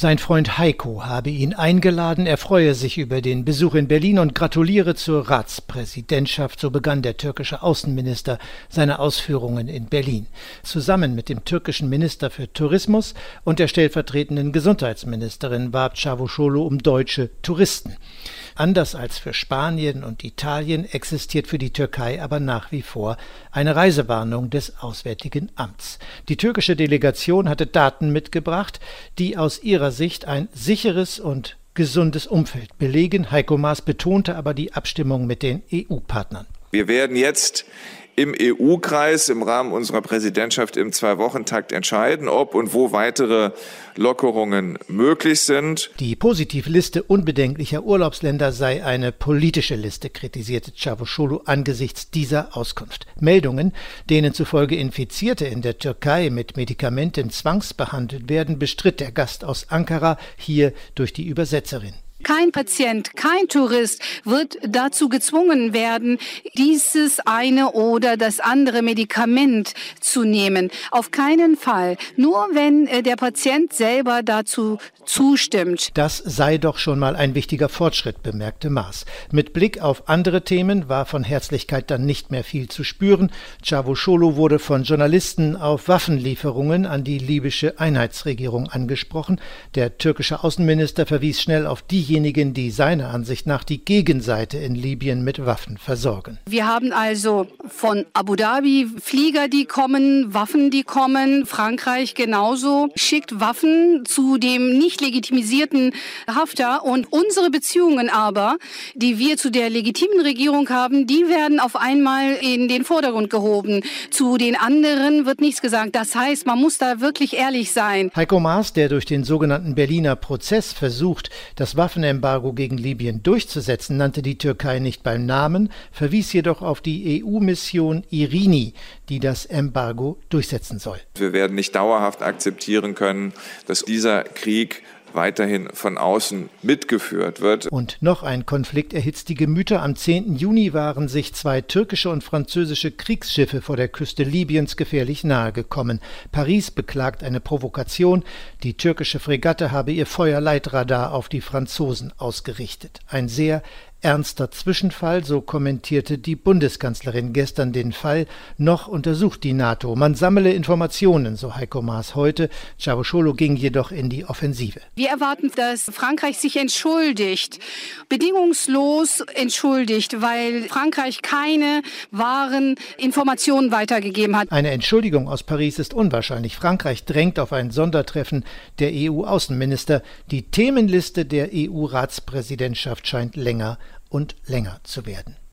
Sein Freund Heiko habe ihn eingeladen, er freue sich über den Besuch in Berlin und gratuliere zur Ratspräsidentschaft, so begann der türkische Außenminister seine Ausführungen in Berlin. Zusammen mit dem türkischen Minister für Tourismus und der stellvertretenden Gesundheitsministerin warb Çavuşoğlu um deutsche Touristen. Anders als für Spanien und Italien existiert für die Türkei aber nach wie vor eine Reisewarnung des Auswärtigen Amts. Die türkische Delegation hatte Daten mitgebracht, die aus ihrer Sicht ein sicheres und gesundes Umfeld belegen. Heiko Maas betonte aber die Abstimmung mit den EU-Partnern. Wir werden jetzt im EU-Kreis im Rahmen unserer Präsidentschaft im 2-Wochen-Takt entscheiden, ob und wo weitere Lockerungen möglich sind. Die Positivliste unbedenklicher Urlaubsländer sei eine politische Liste, kritisierte Çavuşoğlu angesichts dieser Auskunft. Meldungen, denen zufolge Infizierte in der Türkei mit Medikamenten zwangsbehandelt werden, bestritt der Gast aus Ankara, hier durch die Übersetzerin. Kein Patient, kein Tourist wird dazu gezwungen werden, dieses eine oder das andere Medikament zu nehmen. Auf keinen Fall. Nur wenn der Patient selber dazu zustimmt. Das sei doch schon mal ein wichtiger Fortschritt, bemerkte Maas. Mit Blick auf andere Themen war von Herzlichkeit dann nicht mehr viel zu spüren. Çavuşoğlu wurde von Journalisten auf Waffenlieferungen an die libysche Einheitsregierung angesprochen. Der türkische Außenminister verwies schnell auf diejenigen, die seiner Ansicht nach die Gegenseite in Libyen mit Waffen versorgen. Wir haben also von Abu Dhabi Flieger, die kommen, Waffen, die kommen. Frankreich genauso schickt Waffen zu dem nicht legitimisierten Haftar. Und unsere Beziehungen aber, die wir zu der legitimen Regierung haben, die werden auf einmal in den Vordergrund gehoben. Zu den anderen wird nichts gesagt. Das heißt, man muss da wirklich ehrlich sein. Heiko Maas, der durch den sogenannten Berliner Prozess versucht, das Waffenembargo gegen Libyen durchzusetzen, nannte die Türkei nicht beim Namen, verwies jedoch auf die EU-Mission Irini, die das Embargo durchsetzen soll. Wir werden nicht dauerhaft akzeptieren können, dass dieser Krieg weiterhin von außen mitgeführt wird. Und noch ein Konflikt erhitzt die Gemüter. Am 10. Juni waren sich 2 türkische und französische Kriegsschiffe vor der Küste Libyens gefährlich nahe gekommen. Paris beklagt eine Provokation. Die türkische Fregatte habe ihr Feuerleitradar auf die Franzosen ausgerichtet. Ein sehr ernster Zwischenfall, so kommentierte die Bundeskanzlerin gestern den Fall. Noch untersucht die NATO. Man sammle Informationen, so Heiko Maas heute. Çavuşoğlu ging jedoch in die Offensive. Wir erwarten, dass Frankreich sich entschuldigt, bedingungslos entschuldigt, weil Frankreich keine wahren Informationen weitergegeben hat. Eine Entschuldigung aus Paris ist unwahrscheinlich. Frankreich drängt auf ein Sondertreffen der EU-Außenminister. Die Themenliste der EU-Ratspräsidentschaft scheint länger und länger zu werden.